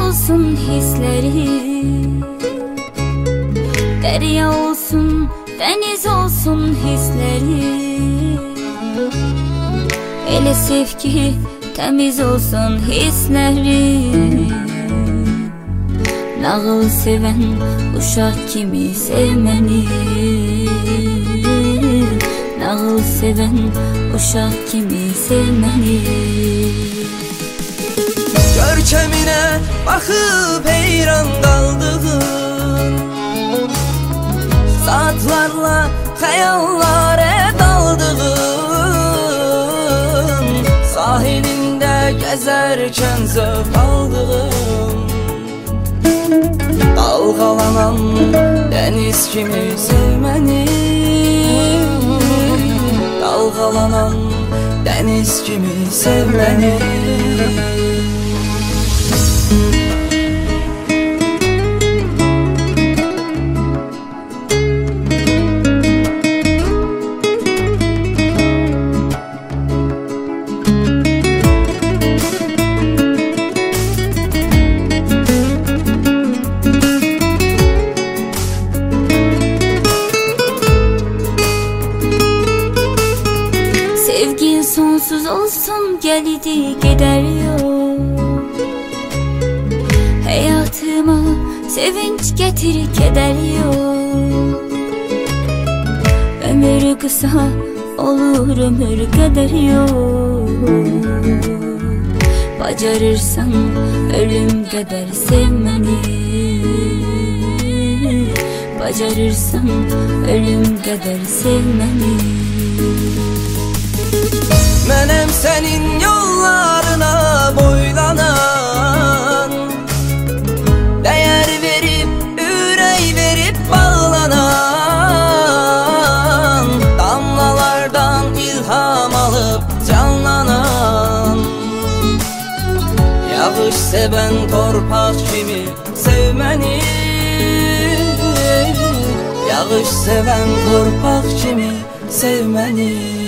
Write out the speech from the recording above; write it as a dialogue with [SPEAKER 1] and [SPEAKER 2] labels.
[SPEAKER 1] olsun hisleri, derya olsun, deniz olsun hisleri. Elə sev ki temiz olsun hisleri. Nağıl seven uşaq kimi sevməni, nağıl seven uşaq kimi sevməni.
[SPEAKER 2] Görkemine bakıp heyran kaldığım, saatlarla hayallere daldığım, sahilinde gezerken zevk aldığım, dalgalanan deniz kimi sevməni, dalgalanan deniz kimi sevməni.
[SPEAKER 1] Sevgin sonsuz olsun, gelidi gider yok. Hayatıma sevinç getir, keder yok. Ömür kısa olur, ömür kadar yok. Bacarırsan ölüm kadar sevməni, bacarırsan ölüm kadar sevməni.
[SPEAKER 2] Mənim senin yollarına boylanan, değer verip, ürək verip bağlanan, damlalardan ilham alıp canlanan, yağış seven torpaq kimi sevməni, yağış seven torpaq kimi sevməni.